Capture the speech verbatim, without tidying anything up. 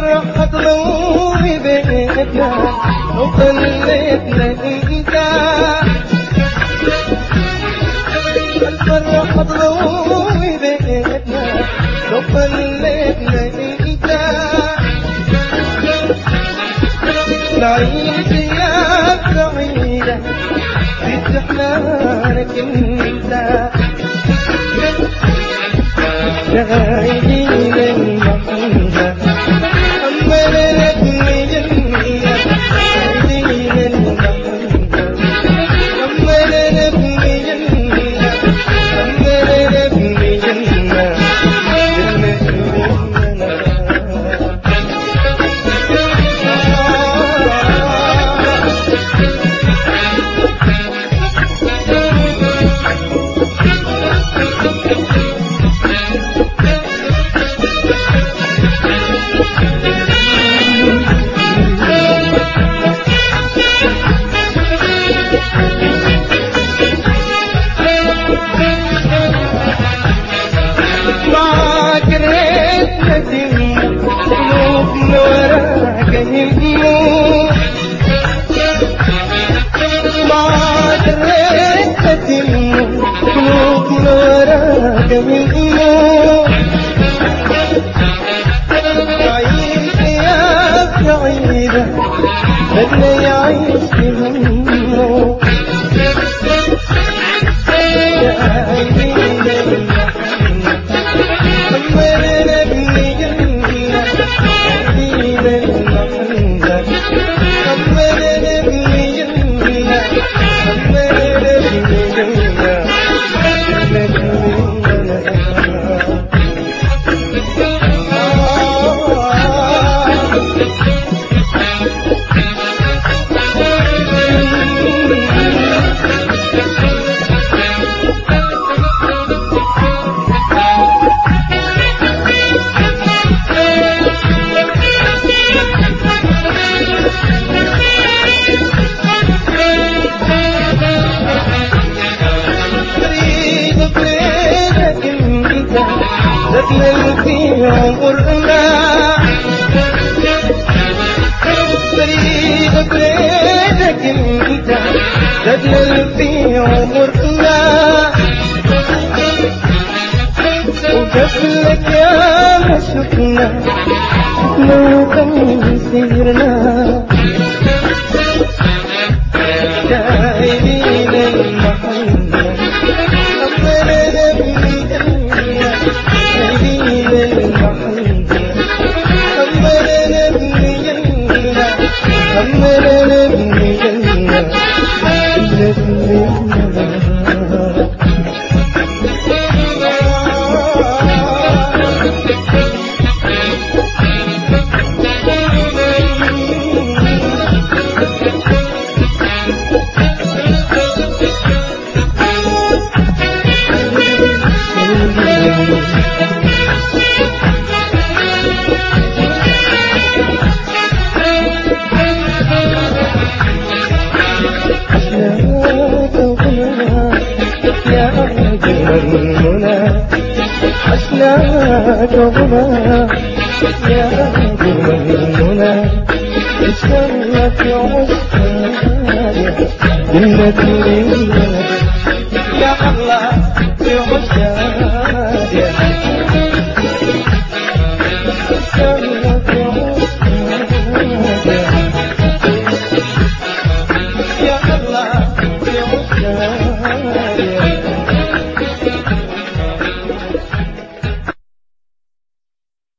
الفرحة تضوي بيتنا لو خليتنا انت، الفرحة تضوي بيتنا لو خليتنا انت، نعيش يا سعيدة في استحلالك انت، شايلين المحنة أمنا ابني جنية، شايلين المحنة أمنا ابني جنية، أمنا ابني جنة بدنا يعيش بهمه، شايلين المحنة أمنا ابني جنة، شايلين المحنة أمنا ابني جنة، أمنا ابني جنة نتمل في عمرنا، طريق بيتك انت نتمل في عمرنا، وقبلك يا ما شفنا شفنا تمسيرنا، شايلين المحنة أمنا ابني جنة، شايلين المحنة أمنا ابني جنة، أمنا ابني جنة عشناك غنى يا أجمل المنى، اشترك عشاق جنة ليلة يا الله في عشاق